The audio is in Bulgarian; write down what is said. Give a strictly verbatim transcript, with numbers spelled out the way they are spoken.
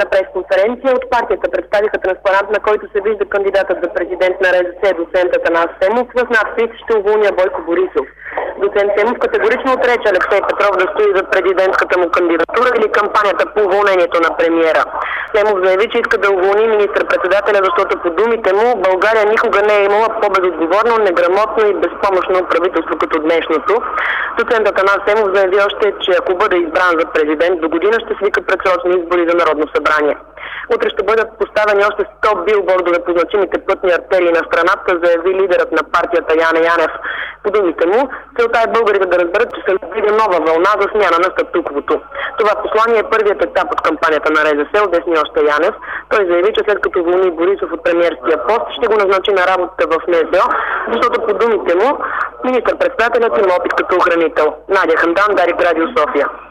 На пресконференция от партията представиха транспарант, на който се вижда кандидатът за президент на РЗС, доцент Атанас Семов, с надпис "Ще уволня Бойко Борисов". Доцент Семов категорично отрече Алексей Петров да стои за президентската му кандидатура или кампанията по уволнението на премиера. Семов заяви, че иска да уволни министър-председателя, защото по думите му България никога не е имала по-безотговорно, неграмотно и безпомощно правителство като днешното. Доцент Атанас Семов заяви още, че ако бъде избран за президент до година, ще свика предсрочни избори за Народно събрание. Утре ще бъдат поставени още сто билбордове по значимите пътни артерии на страната, заяви лидерът на партията Яне Янев. По думите му, целта е българите да разберат, че се надига нова вълна за смяна на статуквото. Това послание е първият етап от кампанията на РЗС, обясни още Янев. Той заяви, че след като уволни Борисов от премиерския пост, ще го назначи на работа в НСО, защото по думите му министър-председателят има опит като охранител. Надя Хандан, Дарик, Радио София.